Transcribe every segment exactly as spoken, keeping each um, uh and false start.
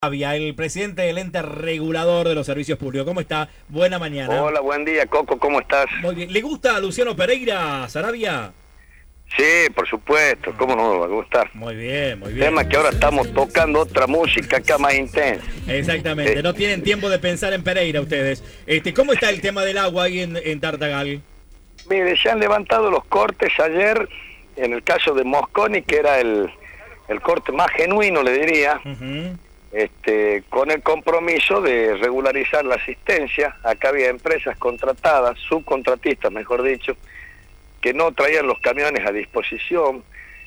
Saravia, el presidente del ente regulador de los servicios públicos. ¿Cómo está? Buena mañana. Hola, buen día, Coco, ¿cómo estás? Muy bien. ¿Le gusta a Luciano Pereira, Saravia? Sí, por supuesto, ¿cómo no me va a gustar? Muy bien, muy bien. Tema que ahora estamos tocando otra música acá más intensa. Exactamente, Sí. no tienen tiempo de pensar en Pereira ustedes. Este, ¿Cómo está el tema del agua ahí en, en Tartagal? Mire, se han levantado los cortes ayer, en el caso de Mosconi, que era el, el corte más genuino, le diría, Uh-huh. este, con el compromiso de regularizar la asistencia. Acá había empresas contratadas, subcontratistas, mejor dicho, que no traían los camiones a disposición,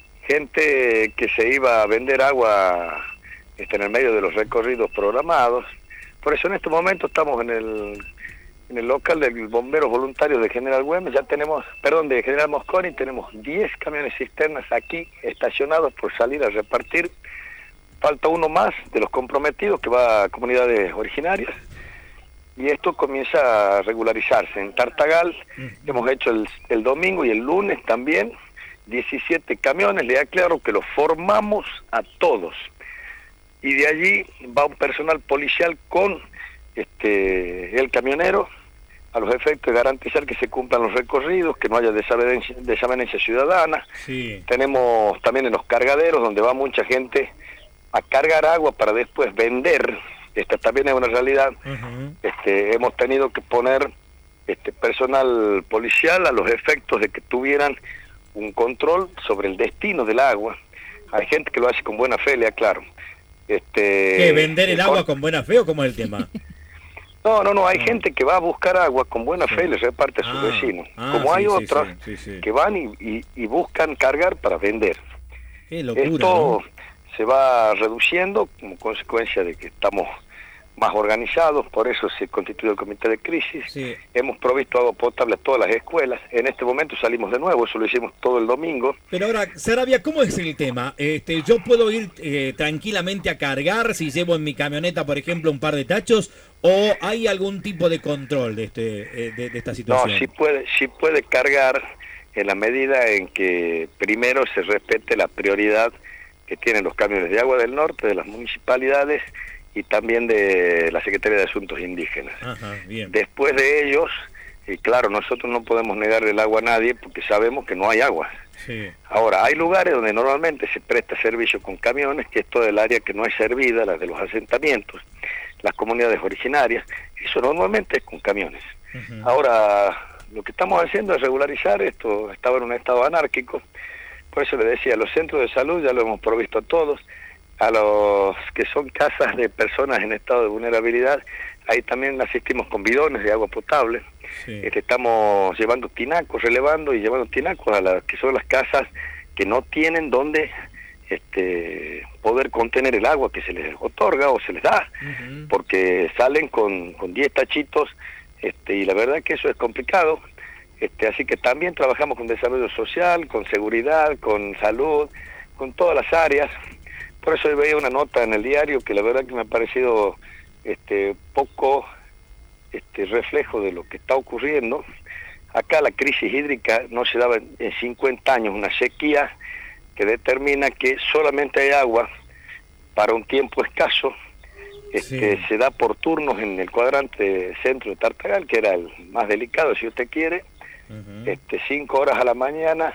gente que se iba a vender agua este, en el medio de los recorridos programados. Por eso en este momento estamos en el en el local del Bomberos Voluntarios de General Güemes, ya tenemos, perdón, de General Mosconi, tenemos diez camiones cisternas aquí estacionados por salir a repartir. Falta uno más de los comprometidos que va a comunidades originarias. Y esto comienza a regularizarse. En Tartagal mm. hemos hecho el, el domingo y el lunes también diecisiete camiones. Le aclaro que los formamos a todos. Y de allí va un personal policial con este el camionero a los efectos de garantizar que se cumplan los recorridos, que no haya desavenencia, desavenencia ciudadana. Sí. Tenemos también en los cargaderos donde va mucha gente a cargar agua para después vender. Esta también es una realidad. Uh-huh. Este, hemos tenido que poner este personal policial a los efectos de que tuvieran un control sobre el destino del agua. Hay gente que lo hace con buena fe, le aclaro. Este, ¿Qué, vender el agua con buena fe o cómo es el tema? No, no, no, hay no. gente que va a buscar agua con buena sí. fe y le reparte a sus ah, vecinos. Ah, Como sí, hay sí, otros sí, sí, sí. que van y, y, y buscan cargar para vender. Qué locura, Esto ¿no? se va reduciendo como consecuencia de que estamos más organizados, por eso se constituye el comité de crisis. Sí. Hemos provisto agua potable a todas las escuelas. En este momento salimos de nuevo, eso lo hicimos todo el domingo. Pero ahora, Saravia, ¿cómo es el tema? Este, ¿Yo puedo ir eh, tranquilamente a cargar si llevo en mi camioneta, por ejemplo, un par de tachos? ¿O hay algún tipo de control de, este, eh, de, de esta situación? No, sí puede, sí puede cargar en la medida en que primero se respete la prioridad que tienen los camiones de agua del norte, de las municipalidades y también de la Secretaría de Asuntos Indígenas. Ajá, bien. Después de ellos, y claro, nosotros no podemos negarle el agua a nadie porque sabemos que no hay agua. Sí. Ahora, hay lugares donde normalmente se presta servicio con camiones, que es todo el área que no es servida, la de los asentamientos, las comunidades originarias, eso normalmente es con camiones. Uh-huh. Ahora, lo que estamos haciendo es regularizar esto, estaba en un estado anárquico, por eso le decía, los centros de salud ya lo hemos provisto a todos, a los que son casas de personas en estado de vulnerabilidad, ahí también asistimos con bidones de agua potable. Sí. Este, estamos llevando tinacos, relevando y llevando tinacos a las que son las casas que no tienen donde este, poder contener el agua que se les otorga o se les da, uh-huh. porque salen con, con diez tachitos este, y la verdad que eso es complicado. Este, así que también trabajamos con desarrollo social, con seguridad, con salud, con todas las áreas. Por eso hoy veía una nota en el diario que la verdad que me ha parecido este, poco este, reflejo de lo que está ocurriendo. Acá la crisis hídrica no se daba en cincuenta años, una sequía que determina que solamente hay agua para un tiempo escaso. Este, sí. Se da por turnos en el cuadrante centro de Tartagal, que era el más delicado si usted quiere, uh-huh. este, cinco horas a la mañana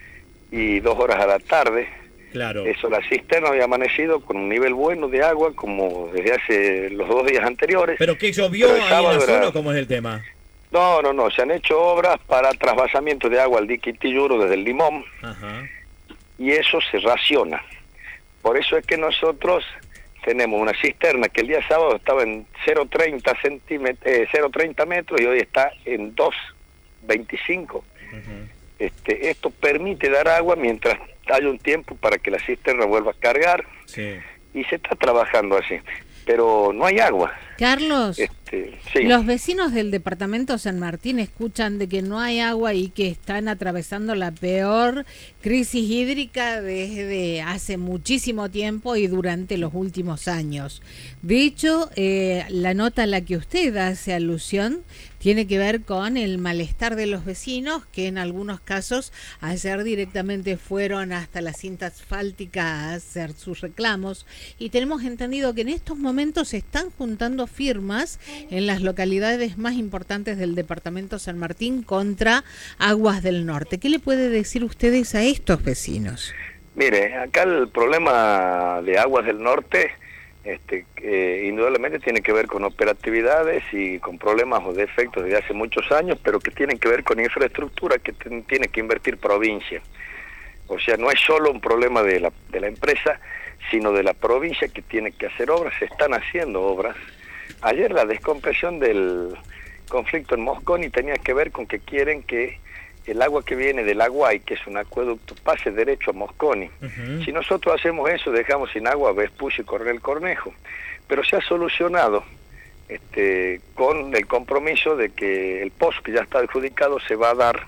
y dos horas a la tarde. Claro. Eso, la cisterna había amanecido con un nivel bueno de agua como desde hace los dos días anteriores. ¿Pero qué llovió ahí en la zona o cómo es el tema? No, no, no, se han hecho obras para trasvasamiento de agua al dique Itiyuro desde el Limón. Ajá. Y eso se raciona. Por eso es que nosotros tenemos una cisterna que el día sábado estaba en cero coma treinta centímetros, eh, cero coma treinta metros y hoy está en dos coma veinticinco. Uh-huh. Este, esto permite dar agua mientras hay un tiempo para que la cisterna vuelva a cargar. Sí. Y se está trabajando así, pero no hay agua. Carlos, eh, Este, sí. Los vecinos del departamento San Martín escuchan de que no hay agua y que están atravesando la peor crisis hídrica desde hace muchísimo tiempo y durante los últimos años. De hecho, eh, la nota a la que usted hace alusión tiene que ver con el malestar de los vecinos, que en algunos casos ayer directamente fueron hasta la cinta asfáltica a hacer sus reclamos, y tenemos entendido que en estos momentos se están juntando firmas en las localidades más importantes del departamento San Martín contra Aguas del Norte. ¿Qué le puede decir ustedes a estos vecinos? Mire, acá el problema de Aguas del Norte Este, eh, indudablemente tiene que ver con operatividades y con problemas o defectos desde hace muchos años, pero que tienen que ver con infraestructura que ten, tiene que invertir provincia. O sea, no es solo un problema de la, de la empresa, sino de la provincia que tiene que hacer obras. Se están haciendo obras. Ayer la descompresión del conflicto en Mosconi tenía que ver con que quieren que el agua que viene del Aguay, que es un acueducto, pase derecho a Mosconi. Uh-huh. Si nosotros hacemos eso, dejamos sin agua a Vespucio y Coronel Cornejo. Pero se ha solucionado este, con el compromiso de que el pozo que ya está adjudicado se va a dar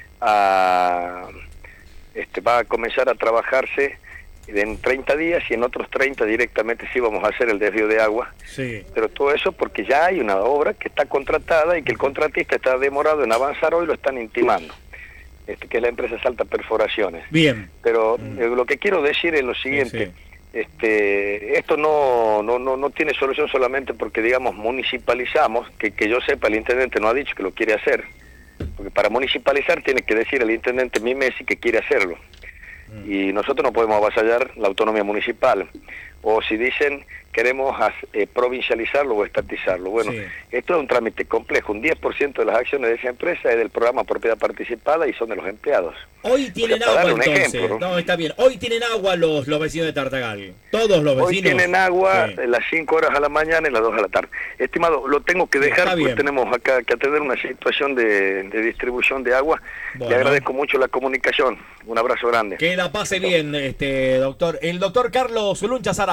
a... Este, va a comenzar a trabajarse en treinta días y en otros treinta directamente sí vamos a hacer el desvío de agua. Sí. Pero todo eso porque ya hay una obra que está contratada y que el contratista está demorado en avanzar hoy, lo están intimando. Este, que es la empresa Salta Perforaciones. Bien. Pero mm. eh, lo que quiero decir es lo siguiente, sí, sí. Este, esto no, no, no, no tiene solución solamente porque, digamos, municipalizamos, que, que yo sepa, el intendente no ha dicho que lo quiere hacer, porque para municipalizar tiene que decir el intendente Mimesi que quiere hacerlo, mm. y nosotros no podemos avasallar la autonomía municipal, o si dicen queremos eh, provincializarlo o estatizarlo. Bueno, sí. Esto es un trámite complejo. Un diez por ciento de las acciones de esa empresa es del programa Propiedad Participada y son de los empleados. Hoy tienen o sea, agua, entonces. Ejemplo, ¿no? No, está bien. Hoy tienen agua los, los vecinos de Tartagal. Todos los vecinos. Hoy tienen agua sí. las cinco horas a la mañana y las dos a la tarde. Estimado, lo tengo que dejar sí, porque tenemos acá que atender una situación de, de distribución de agua. Bueno. Le agradezco mucho la comunicación. Un abrazo grande. Que la pase bien, este doctor. El doctor Carlos Luncha Sara.